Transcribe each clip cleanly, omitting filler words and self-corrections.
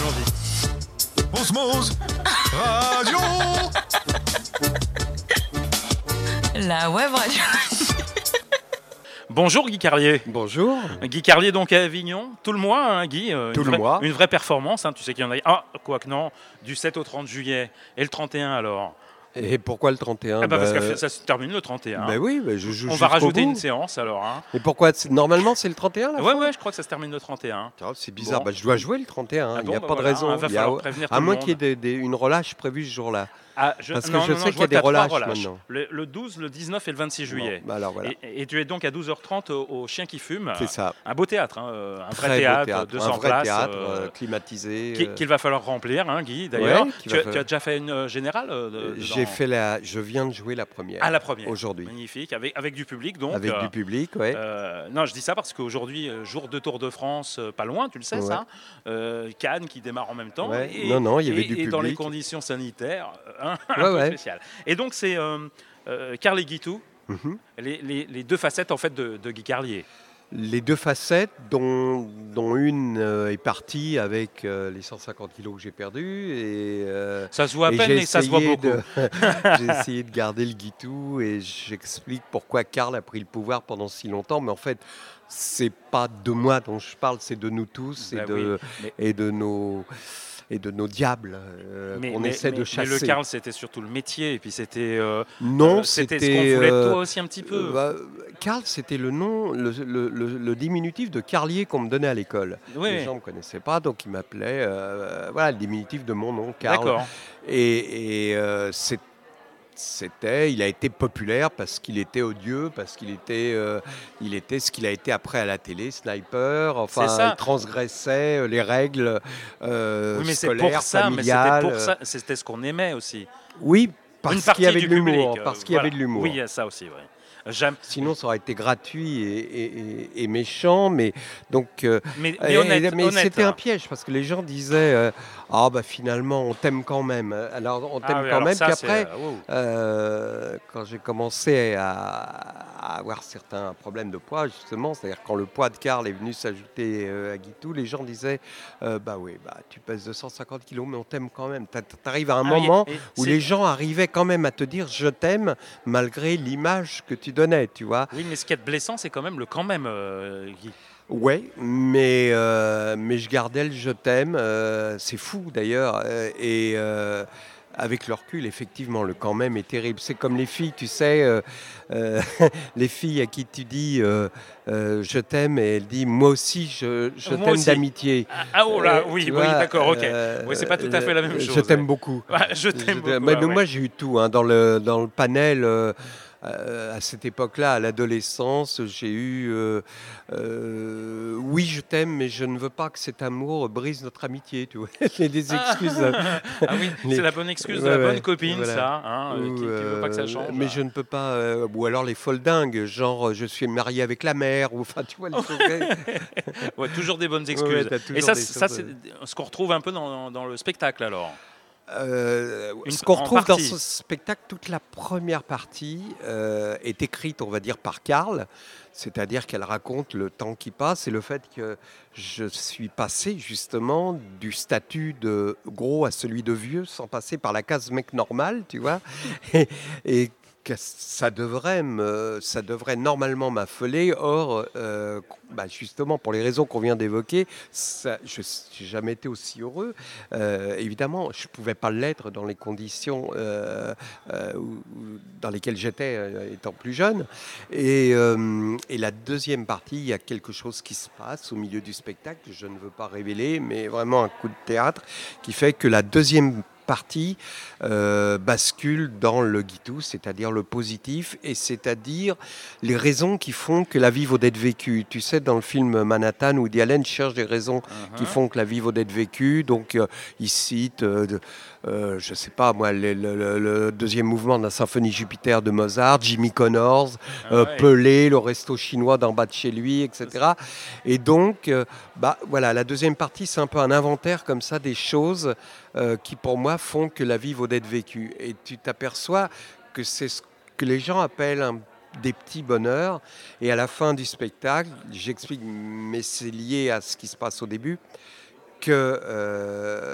allons-y. Osmose Radio. La web radio. Bonjour Guy Carlier. Bonjour. Guy Carlier donc à Avignon, tout le mois hein, Guy, mois. Une vraie performance, hein, tu sais qu'il y en a... Ah, quoique non, du 7 au 30 juillet. Et le 31 alors? Et pourquoi le 31 Parce que ça se termine le 31. Oui, je joue. On va rajouter une séance alors. Hein. Et pourquoi normalement c'est le 31 là? Ouais, je crois que ça se termine le 31. C'est bizarre, Bon. Je dois jouer le 31, il n'y a pas de raison. Va falloir prévenir tout à le moins monde. qu'il y ait une relâche prévue ce jour-là. Parce que je sais qu'il y a des relâches maintenant. Le 12, le 19 et le 26 juillet. Bon, alors voilà. Et tu es donc à 12h30 au Chien qui fume. C'est ça. Un beau théâtre, hein, un Très vrai beau théâtre, 200 un vrai places. théâtre climatisé. Qu'il va falloir remplir, hein, Guy, d'ailleurs. Ouais, tu as déjà fait une générale Je viens de jouer la première. À la première. Aujourd'hui. Magnifique, avec du public donc. Avec du public, oui. Non, je dis ça parce qu'aujourd'hui, jour de Tour de France, pas loin, tu le sais, ça. Cannes qui démarre en même temps. Ouais. Et, non, il y avait du et public. dans les conditions sanitaires, un peu spéciales. Et donc, c'est Carl et Guitou, les deux facettes en fait de Guy Carlier. Les deux facettes, dont une est partie avec les 150 kilos que j'ai perdus. Ça se voit à peine, mais ça se voit beaucoup. J'ai essayé de garder le Guitou et j'explique pourquoi Carl a pris le pouvoir pendant si longtemps. Mais en fait, c'est pas de moi dont je parle, c'est de nous tous et de nos diables qu'on essaie de chasser. Mais le Carl, c'était surtout le métier, et puis c'était... c'était ce qu'on voulait de toi aussi un petit peu. Carl, c'était le nom, le diminutif de Carlier qu'on me donnait à l'école. Oui. Les gens ne me connaissaient pas, donc ils m'appelaient, le diminutif de mon nom, Carl. D'accord. Il a été populaire parce qu'il était odieux, parce qu'il était ce qu'il a été après à la télé, sniper. Enfin, il transgressait les règles scolaires, familiales. C'était ce qu'on aimait aussi. Oui, parce qu'il y avait de l'humour. Y avait de l'humour. Oui, il y a ça aussi, oui. Sinon, ça aurait été gratuit et méchant, mais honnête. C'était un piège parce que les gens disaient finalement on t'aime quand même. Alors on t'aime quand même. Puis après, quand j'ai commencé à avoir certains problèmes de poids, justement, c'est-à-dire quand le poids de Carl est venu s'ajouter à Guitou, les gens disaient tu pèses 250 kilos, mais on t'aime quand même. T'arrives à un moment où les gens arrivaient quand même à te dire je t'aime malgré l'image que tu donnais, tu vois. Oui, mais ce qui est blessant, c'est quand même Guy. Ouais, mais je gardais le je t'aime. C'est fou d'ailleurs. Avec le recul, effectivement, le quand même est terrible. C'est comme les filles, tu sais, les filles à qui tu dis je t'aime et elles disent moi aussi je t'aime aussi. D'amitié. Oui, d'accord, ok. Oui, c'est pas tout à fait la même chose. Je t'aime beaucoup. Je t'aime beaucoup. Mais moi, j'ai eu tout dans le panel. À cette époque-là, à l'adolescence, j'ai eu oui, je t'aime, mais je ne veux pas que cet amour brise notre amitié. Tu vois, j'ai des excuses. C'est la bonne excuse de la bonne copine, voilà. Ça, qui ne veut pas que ça change. Mais je ne peux pas. Ou alors les folles dingues, genre je suis marié avec la mère. Ou enfin, tu vois les choses. Toujours des bonnes excuses. Et ça, c'est ce qu'on retrouve un peu dans le spectacle alors. Ce qu'on retrouve dans ce spectacle, toute la première partie est écrite, on va dire, par Carl, c'est-à-dire qu'elle raconte le temps qui passe et le fait que je suis passé justement du statut de gros à celui de vieux sans passer par la case mec normal, tu vois, et que ça devrait normalement m'affoler. Or, justement, pour les raisons qu'on vient d'évoquer, je n'ai jamais été aussi heureux. Évidemment, je ne pouvais pas l'être dans les conditions dans lesquelles j'étais étant plus jeune. Et la deuxième partie, il y a quelque chose qui se passe au milieu du spectacle, que je ne veux pas révéler, mais vraiment un coup de théâtre qui fait que la deuxième partie bascule dans le Guitou, c'est-à-dire le positif, et c'est-à-dire les raisons qui font que la vie vaut d'être vécue. Tu sais, dans le film Manhattan, Woody Allen cherche des raisons qui font que la vie vaut d'être vécue. Donc, il cite, je ne sais pas moi, le deuxième mouvement de la symphonie Jupiter de Mozart, Jimmy Connors, Pelé, le resto chinois d'en bas de chez lui, etc. Et donc, voilà, la deuxième partie, c'est un peu un inventaire comme ça des choses qui, pour moi, font que la vie vaut d'être vécue. Et tu t'aperçois que c'est ce que les gens appellent des petits bonheurs. Et à la fin du spectacle, j'explique, mais c'est lié à ce qui se passe au début, que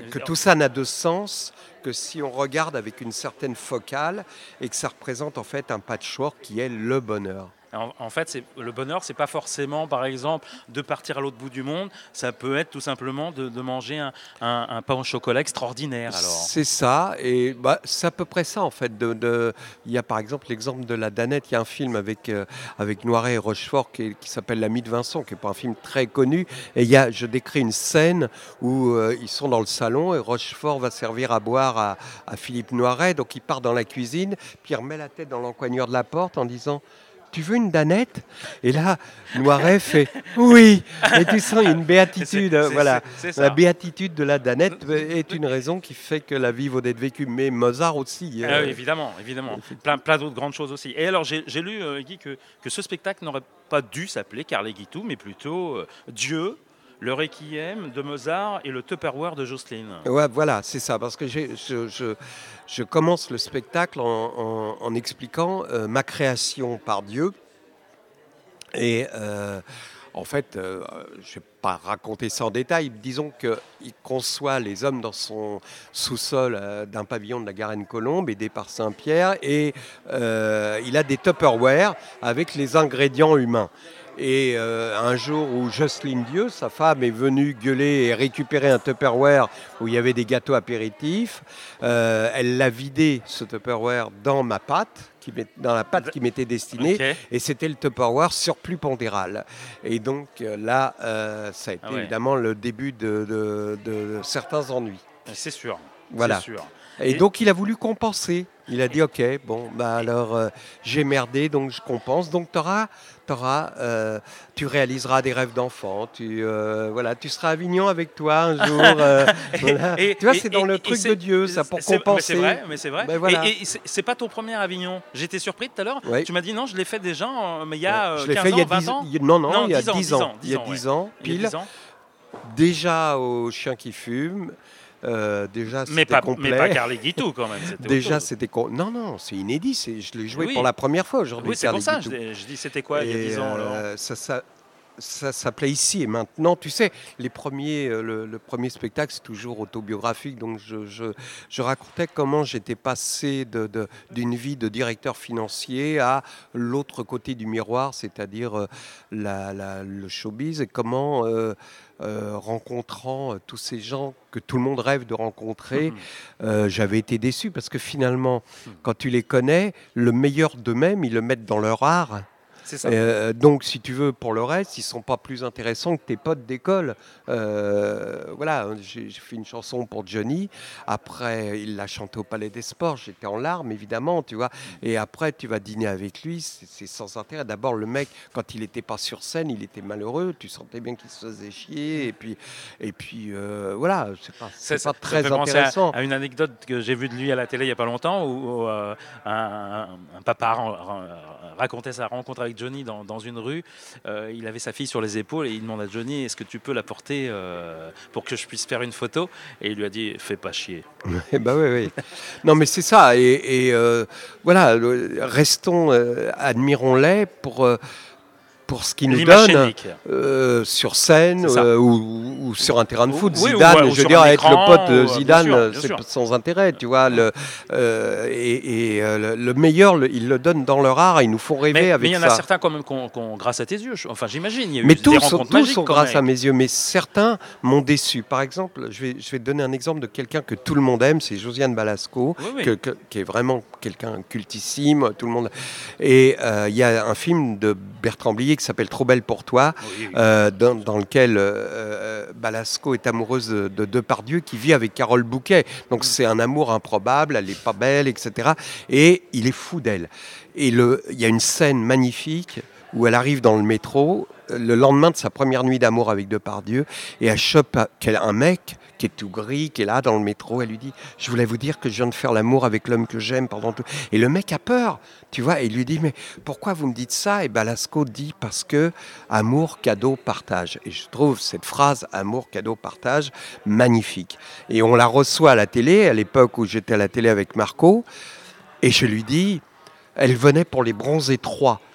que tout ça n'a de sens que si on regarde avec une certaine focale et que ça représente en fait un patchwork qui est le bonheur. En fait, le bonheur, c'est pas forcément, par exemple, de partir à l'autre bout du monde. Ça peut être tout simplement de manger un pain au chocolat extraordinaire. Alors. C'est ça, et c'est à peu près ça en fait. Il y a par exemple l'exemple de La Danette. Il y a un film avec Noiret et Rochefort qui s'appelle L'Ami de Vincent, qui n'est pas un film très connu. Et je décris une scène où ils sont dans le salon et Rochefort va servir à boire à Philippe Noiret. Donc il part dans la cuisine, puis il remet la tête dans l'encoignure de la porte en disant: tu veux une danette? Et là, Noiret fait oui. Et tu sens une béatitude. Voilà. C'est la béatitude de la danette est une raison qui fait que la vie vaut d'être vécue. Mais Mozart aussi. Oui, évidemment. Plein d'autres grandes choses aussi. Et alors, j'ai lu, Guy, que ce spectacle n'aurait pas dû s'appeler Carleguitou, mais plutôt Dieu, le Requiem de Mozart et le Tupperware de Jocelyne. Ouais, voilà, c'est ça. Parce que je commence le spectacle en expliquant ma création par Dieu. Et en fait, je ne vais pas raconter ça en détail. Disons qu'il conçoit les hommes dans son sous-sol d'un pavillon de la Garenne-Colombe, aidé par Saint-Pierre. Et il a des Tupperware avec les ingrédients humains. Et un jour où Jocelyne Dieu, sa femme, est venue gueuler et récupérer un Tupperware où il y avait des gâteaux apéritifs, elle l'a vidé, ce Tupperware, dans ma pâte, dans la pâte qui m'était destinée, okay. Et c'était le Tupperware surplus pondéral. Et donc là, ça a été évidemment le début de certains ennuis. C'est sûr. Voilà. C'est sûr. Et donc il a voulu compenser. Il a dit ok, bon, alors j'ai merdé, donc je compense. Donc tu réaliseras des rêves d'enfant. Tu seras à Avignon avec toi un jour. Voilà. Tu vois, c'est dans le truc de Dieu, ça, pour compenser. Mais c'est vrai. Voilà. Et c'est pas ton premier Avignon. J'étais surpris tout à l'heure. Ouais. Tu m'as dit non, je l'ai fait déjà, mais il y a 15 ans, 20 ans. Non, il y a 10 ans. Il y a 10 ans, pile. Déjà au Chien qui fume. Déjà, c'était complet. Mais pas Carleguitou quand même. Déjà, c'était non, c'est inédit. Je l'ai joué pour la première fois aujourd'hui. Oui, c'est pour ça. Je dis, c'était quoi il y a 10 ans alors ça s'appelait Ici et Maintenant. Tu sais, le premier spectacle, c'est toujours autobiographique. Donc, je racontais comment j'étais passé d'une vie de directeur financier à l'autre côté du miroir, c'est-à-dire le showbiz, et comment, rencontrant tous ces gens que tout le monde rêve de rencontrer, j'avais été déçu parce que finalement, quand tu les connais, le meilleur d'eux-mêmes, ils le mettent dans leur art. C'est ça. Donc, si tu veux, pour le reste, ils ne sont pas plus intéressants que tes potes d'école. Voilà, j'ai fait une chanson pour Johnny. Après, il l'a chantée au Palais des Sports. J'étais en larmes, évidemment, tu vois. Et après, tu vas dîner avec lui. C'est sans intérêt. D'abord, le mec, quand il n'était pas sur scène, il était malheureux. Tu sentais bien qu'il se faisait chier. Et puis voilà, c'est pas très intéressant. À une anecdote que j'ai vue de lui à la télé il n'y a pas longtemps, où un papa racontait sa rencontre avec Johnny dans une rue. Il avait sa fille sur les épaules et il demande à Johnny: est-ce que tu peux la porter pour que je puisse faire une photo? Et il lui a dit: fais pas chier. Oui. Non, mais c'est ça. Et voilà, restons, admirons-les pour ce qu'ils nous donnent sur scène ou sur un terrain de foot. Zidane, je veux dire, être le pote de Zidane, c'est sans intérêt, tu vois. Le meilleur, ils le donnent dans leur art, ils nous font rêver avec ça. Mais il y en a certains quand même qui ont grâce à tes yeux. Enfin, j'imagine. Il y a eu mais des tous rencontres magiques, sont grâce à mes yeux, mais certains m'ont déçu. Par exemple, je vais te donner un exemple de quelqu'un que tout le monde aime, c'est Josiane Balasco, qui est vraiment quelqu'un cultissime, tout le monde. Et il y a un film de Bertrand Blier qui s'appelle Trop belle pour toi, dans lequel Balasco est amoureuse de Depardieu, qui vit avec Carole Bouquet. Donc c'est un amour improbable, elle n'est pas belle, etc. Et il est fou d'elle. Et il y a une scène magnifique où elle arrive dans le métro, le lendemain de sa première nuit d'amour avec Depardieu, et elle chope un mec qui est tout gris, qui est là dans le métro. Elle lui dit: je voulais vous dire que je viens de faire l'amour avec l'homme que j'aime pendant tout. Et le mec a peur, tu vois, et il lui dit: mais pourquoi vous me dites ça? Et Balasco dit: parce que amour, cadeau, partage. Et je trouve cette phrase amour, cadeau, partage magnifique. Et on la reçoit à la télé, à l'époque où j'étais à la télé avec Marco, et je lui dis: elle venait pour les Bronzés 3.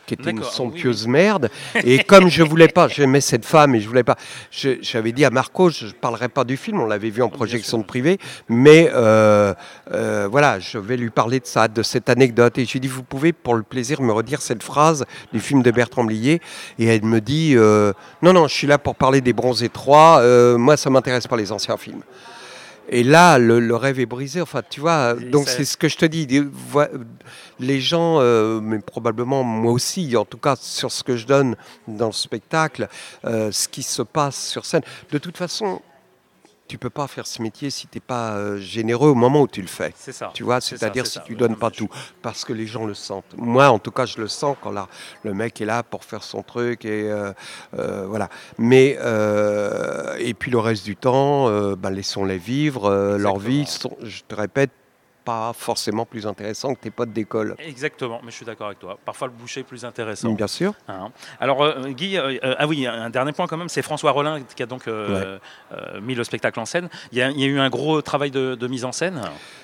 qui était une D'accord, somptueuse merde. Et comme je voulais pas, j'aimais cette femme et je voulais pas, j'avais dit à Marco, je parlerai pas du film, on l'avait vu en projection de privée, mais voilà, je vais lui parler de ça, de cette anecdote. Et je lui ai dit, vous pouvez pour le plaisir me redire cette phrase du film de Bertrand Blier. Et elle me dit, non, je suis là pour parler des Bronzés 3, moi ça m'intéresse pas les anciens films. Et là, le rêve est brisé. Enfin, tu vois, donc c'est ce que je te dis. Les gens, mais probablement moi aussi, en tout cas sur ce que je donne dans le spectacle, ce qui se passe sur scène. De toute façon, tu peux pas faire ce métier si tu n'es pas généreux au moment où tu le fais. C'est ça. Tu vois, c'est-à-dire si tu donnes pas tout, parce que les gens le sentent. Moi, en tout cas, je le sens quand le mec est là pour faire son truc et voilà. Mais et puis le reste du temps, laissons-les vivre leur vie. Je te répète, pas forcément plus intéressant que tes potes d'école. Exactement, mais je suis d'accord avec toi. Parfois, le boucher est plus intéressant. Bien sûr. Hein. Alors, Guy, ah oui, un dernier point quand même, c'est François Rollin qui a donc mis le spectacle en scène. Il y a eu un gros travail de mise en scène.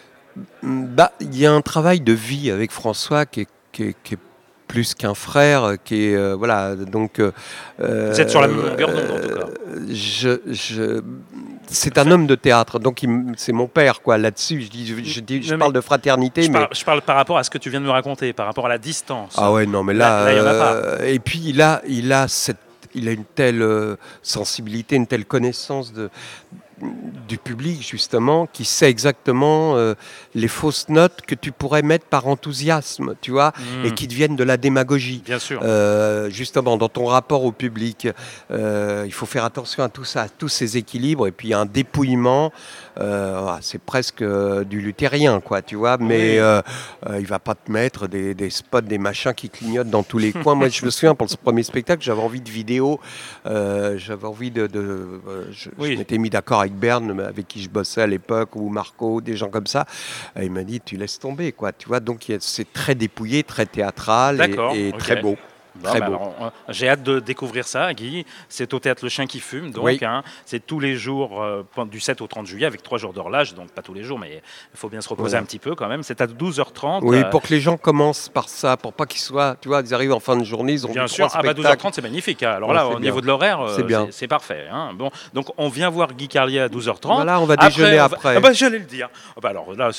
Il y a un travail de vie avec François qui est plus qu'un frère, qui est voilà. Donc, vous êtes sur la même longueur d'onde en tout cas. C'est un homme de théâtre, donc c'est mon père quoi. Là-dessus, je parle de fraternité, je parle par rapport à ce que tu viens de me raconter, par rapport à la distance. Ah ouais, non, mais là, il y en a pas. Et puis il a une telle sensibilité, une telle connaissance du public justement, qui sait exactement les fausses notes que tu pourrais mettre par enthousiasme, tu vois, et qui deviennent de la démagogie. Bien sûr. Justement, dans ton rapport au public, il faut faire attention à tout ça, à tous ces équilibres, et puis un dépouillement. C'est presque du luthérien, quoi, tu vois, mais il va pas te mettre des spots, des machins qui clignotent dans tous les coins. Moi, je me souviens, pour ce premier spectacle, j'avais envie de vidéos, j'avais envie je m'étais mis d'accord avec Berne, avec qui je bossais à l'époque, ou Marco, des gens comme ça. Et il m'a dit, tu laisses tomber, quoi, tu vois, donc c'est très dépouillé, très théâtral et très beau. Bon, alors, j'ai hâte de découvrir ça, Guy. C'est au Théâtre Le Chien qui fume, donc c'est tous les jours du 7 au 30 juillet avec 3 jours de relâche, donc pas tous les jours, mais il faut bien se reposer un petit peu quand même. C'est à 12h30. Oui, pour que les gens commencent par ça, pour pas qu'ils soient, tu vois, ils arrivent en fin de journée, ils ont bien sûr. 12h30, c'est magnifique. Hein. Alors là, au niveau de l'horaire, c'est parfait. Hein. Bon, donc on vient voir Guy Carlier à 12h30. Voilà, on va déjeuner après. J'allais le dire. Alors là,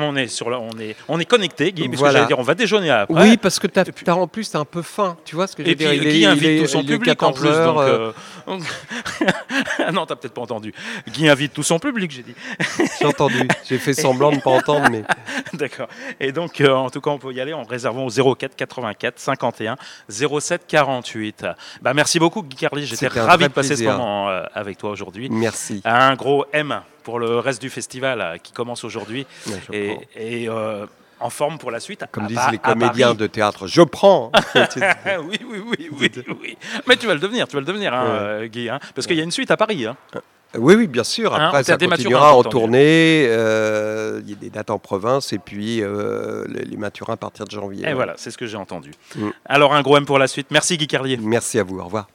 on est connecté, Guy, puisque j'allais dire, on va déjeuner après. Oui, parce que en plus, t'es un peu fin, tu vois ce que je veux dire. Guy invite tout son public en plus. Non, t'as peut-être pas entendu. Guy invite tout son public, j'ai dit. J'ai entendu. J'ai fait semblant de ne pas entendre, mais. D'accord. Et donc, en tout cas, on peut y aller en réservant au 04 84 51 07 48. Merci beaucoup, Guy Carlier. J'étais ravi de passer ce moment avec toi aujourd'hui. Merci. Un gros M pour le reste du festival qui commence aujourd'hui. Et en forme pour la suite. Comme disent les comédiens de théâtre, je prends. oui. Mais tu vas le devenir, Guy, hein, parce qu'il y a une suite à Paris. Hein. Oui, bien sûr. Après, ça continuera en tournée. Il y a des dates en province et puis les Mathurins à partir de janvier. Et voilà, c'est ce que j'ai entendu. Alors, un gros M pour la suite. Merci, Guy Carlier. Merci à vous. Au revoir.